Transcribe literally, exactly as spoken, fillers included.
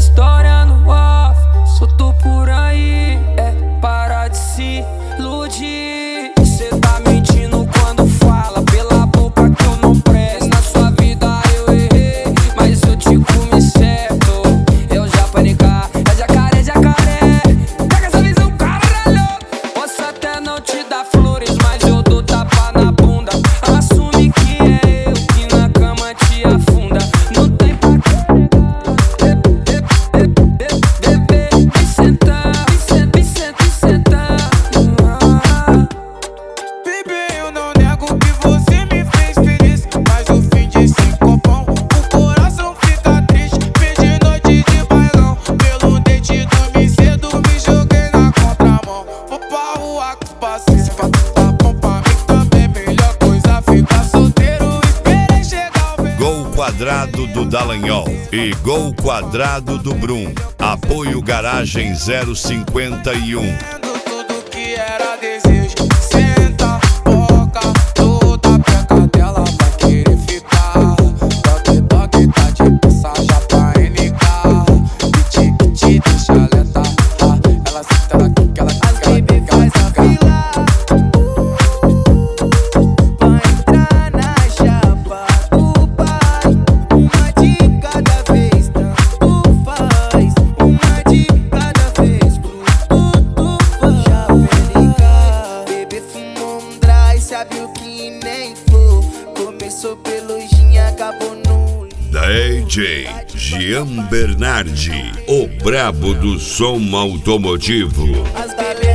história no off, solto por aí. É parar de se iludir. Cê tá mentindo quando fala pela boca que eu não presto. Na sua vida eu errei, mas eu te comi certo. Eu já panicar, é jacaré, jacaré. Pega essa visão, caralho. Posso até não te dar flores, mas eu dou tapa na bunda. Assume que é eu que na cama te afunda. Não tem pra carregar. Vem sentar, vem sentar, vem sentar, vem sentar. Bebê, eu não nego que você me fez feliz, mas o fim de cinco pão, o coração fica triste. Perdi noite de bailão, pelo dente dormi cedo, me joguei na contramão. Vou pra rua com os parceiros, pra tá bom pra mim também. Melhor coisa ficar solteiro, esperei chegar o verão. Gol Quadrado do Dallagnol e Gol Quadrado do Brum. Apoio Garagem zero cinquenta e um. Tudo que era desejo, senta, boca, toda peca dela vai querer ficar. Toque, toque, tá de passagem pra N K. Beat que te deixa lenta, ela senta, ela quica, ela quica, ela quica, ela quica. Vai entrar na chapa do pai, uma de cada vez, tanto faz. Uma de cada vez, tudo faz. Já verificar, bebê fumou um dry, sabe o que nem flor. Começou pelo gin, acabou no D J Gian Bernardi, o brabo do som automotivo. as galera.